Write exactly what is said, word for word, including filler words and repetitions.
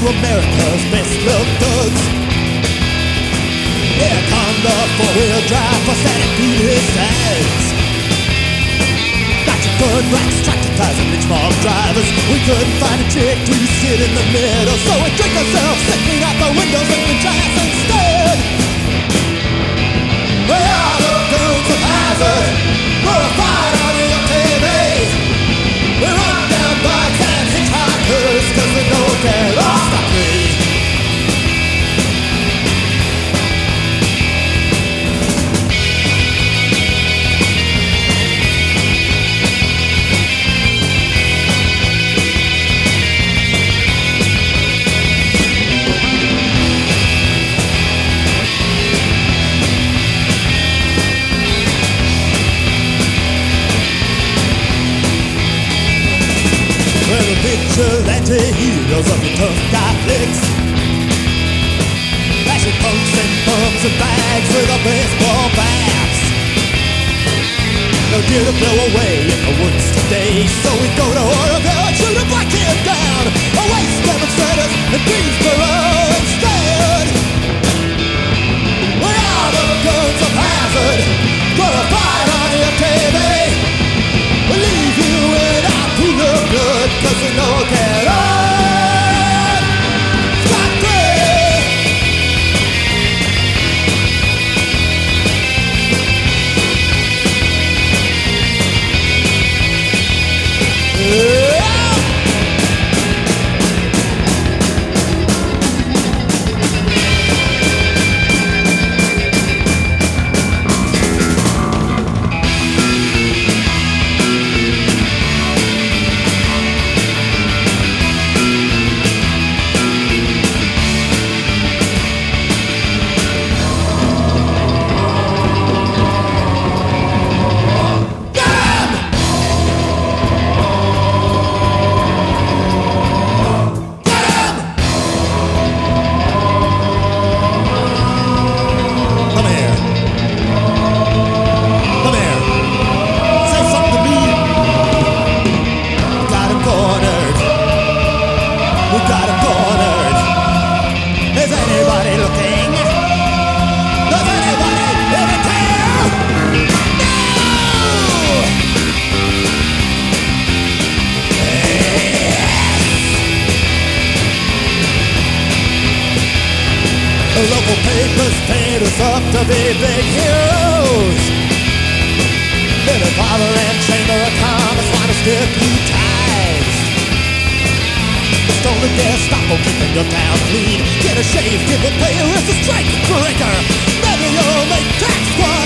America's best loved thugs. Here come the four-wheel drive for static-booted sags. Got your good racks, tractor ties, and rich mob drivers. We couldn't find a chick to sit in the middle, so we drink ourselves sick, clean out the windows and the giants instead. We are the goons of hazard. We're a fight on your T V. We run down bikes and hitchhikers, cause we don't get off the tree. Vigilante heroes of the tough guy flicks, flashing punks and bums and bags with a baseball bats. No deer to blow away in the woods today, so we go to Oroville and shoot a black kid down, a waste demonstrators in Greensboro instead. We are the guns of hazard, gonna fight on your T V. We leave you in our pool of blood, cause we know get on scot-free. Yeah. The local papers paint us up to be big heroes. Little father and chamber of commerce want to stick you ties. The stolen Gestapo keeping your town clean. Get a shave, give a pay, or it's a strike breaker. Maybe you'll make tax squad.